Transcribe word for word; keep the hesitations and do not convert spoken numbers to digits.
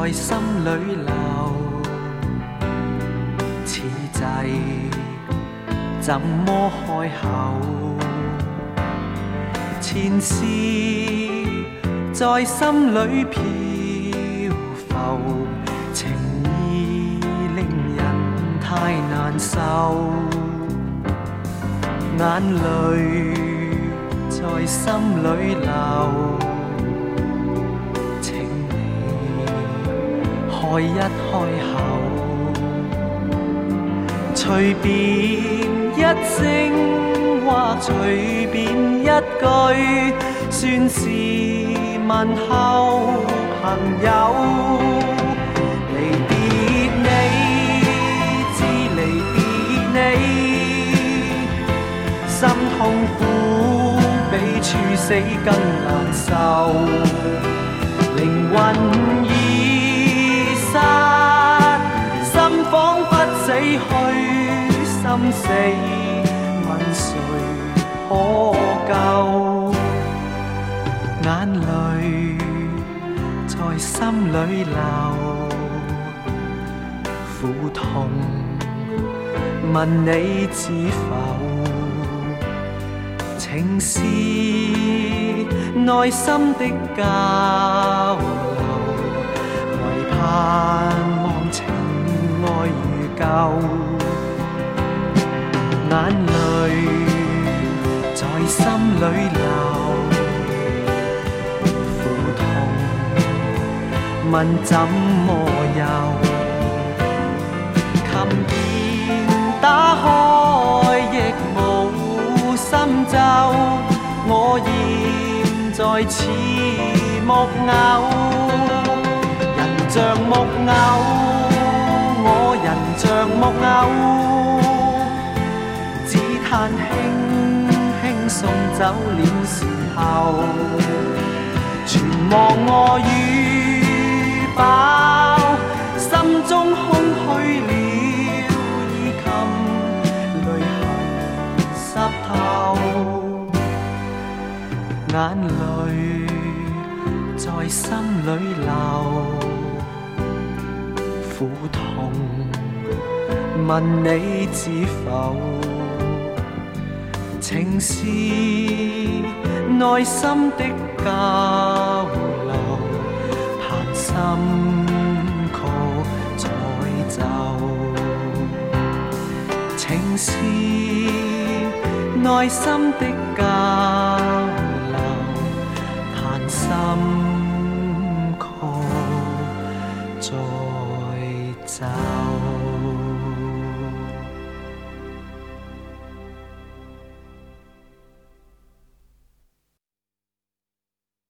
在心里流，此际怎麼開口？前事在心裏漂浮，情意令人太難受，眼淚在心裏流，請你開一開口，隨便一聲或隨便一句，算是問候朋友。離別你，知離別你，心痛苦比處死更難受，靈魂已散，心彷彿死去，心死問誰可救？眼淚在心裏流，苦痛問你知否？情是內心的交流，唯盼望情愛如舊，眼淚在心裏流，苦痛問怎麼休？琴鍵打開亦無心奏，我現在似木偶，人像木偶，我人像木偶，只嘆輕輕送走了時候，全忘我與飽，心中空虛了，已禁淚痕濕透，眼淚在心裏流，苦痛問你知否？情是內心的交流，盼心曲彩奏，情是內心的交流。